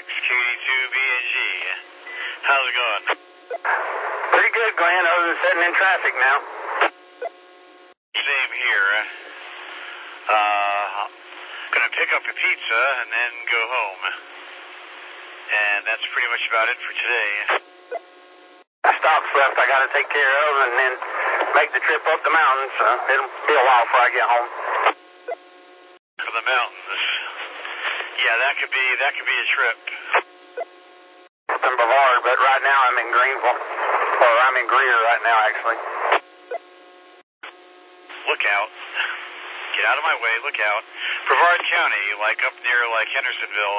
KD2BNG. How's it going? Pretty good, Glenn, other than sitting in traffic now. Same here. Gonna pick up a pizza and then go home. And that's pretty much about it for today. Stops left I gotta take care of and then make the trip up the mountain, so it'll be a while before I get home. For the mountains. Yeah, that could be a trip. In Brevard, but right now I'm in Greenville. Or I'm in Greer right now, actually. Look out. Get out of my way, look out. Brevard County, like up near like Hendersonville.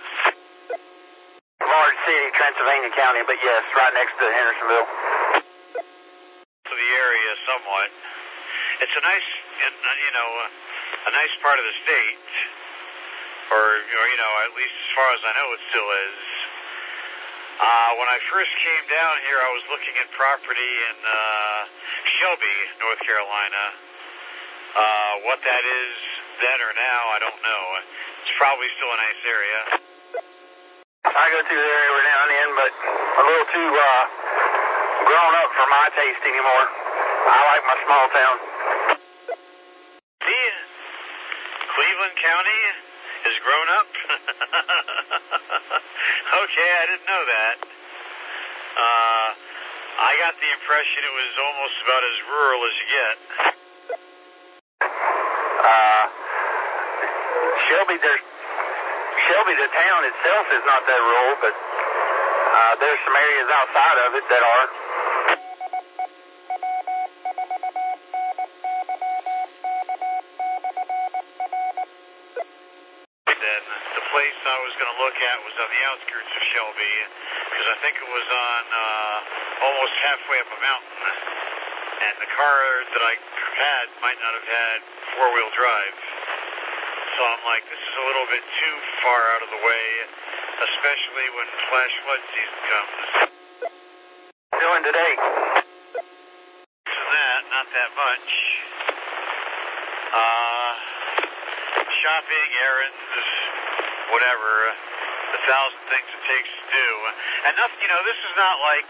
Brevard City, Transylvania County, but yes, right next to Hendersonville. To the area somewhat. It's a nice, a nice part of the state. Or at least as far as I know it still is. When I first came down here, I was looking at property in Shelby, North Carolina. What that is then or now, I don't know. It's probably still a nice area. I go through there every now and then, but a little too grown up for my taste anymore. I like my small town. See? Cleveland County is grown up? Okay, I didn't know that. I got the impression it was almost about as rural as you get. Shelby, the town itself is not that rural, but there's some areas outside of it that are. Then the place I was going to look at was on the outskirts of Shelby, because I think it was on almost halfway up a mountain, and the car that I had might not have had four-wheel drive. So I'm like, this is a little bit too far out of the way, especially when flash flood season comes. Doing today? So not that much. Shopping, errands, whatever, 1,000 things it takes to do. And nothing, this is not like,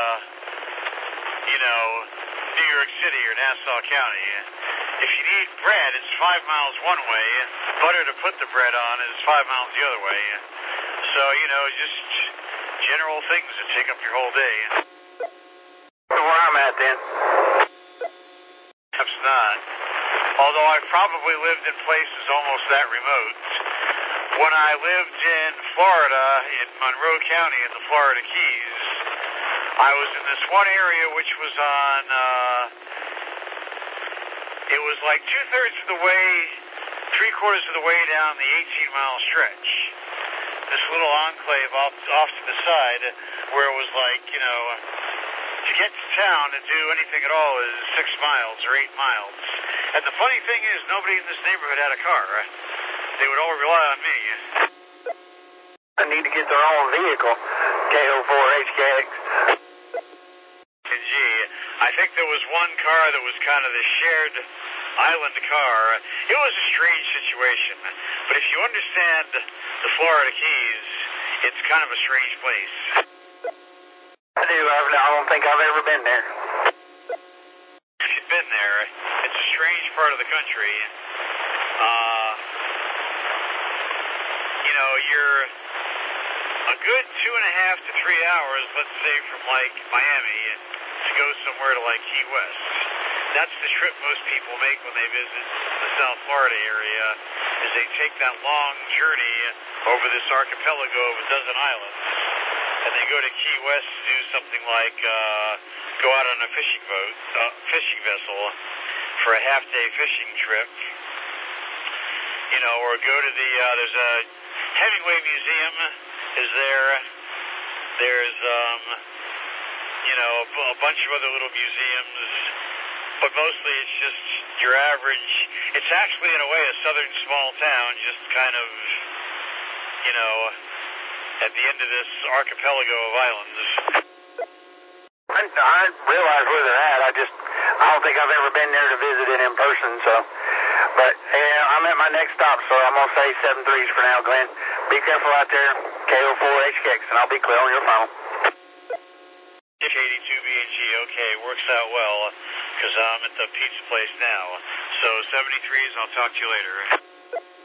New York City or Nassau County. If you need bread, it's 5 miles one way. Butter to put the bread on is 5 miles the other way. So, just general things that take up your whole day. Where I'm at then. Perhaps not. Although I've probably lived in places almost that remote. When I lived in Florida, in Monroe County in the Florida Keys, I was in this one area which was on, it was like 2/3 of the way, 3/4 of the way down the 18-mile stretch. This little enclave off to the side where it was like, to get to town to do anything at all is 6 miles or 8 miles. And the funny thing is, nobody in this neighborhood had a car. They would all rely on me. I need to get their own vehicle, KO4HKX. And gee, I think there was one car that was kind of the shared island car. It was a strange situation. But if you understand the Florida Keys, it's kind of a strange place. I do. I don't think I've ever been there. If you've been there, it's a strange part of the country. You're a good 2.5 to 3 hours, let's say, from like Miami to go somewhere to like Key West. That's the trip most people make when they visit the South Florida area, is they take that long journey over this archipelago of a dozen islands, and they go to Key West to do something like go out on a fishing vessel for a half-day fishing trip, or go to there's a Hemingway Museum is there. There's, a bunch of other little museums, but mostly it's just your average. It's actually, in a way, a southern small town, just kind of, at the end of this archipelago of islands. I realize where they're at. I don't think I've ever been there to visit it in person, so. But, yeah, I'm at my next stop, so I'm going to say 7-3s for now, Glenn. Be careful out there, KO4HX, and I'll be clear on your phone. 82BG, okay, works out well, because I'm at the pizza place now. So 73s, and I'll talk to you later.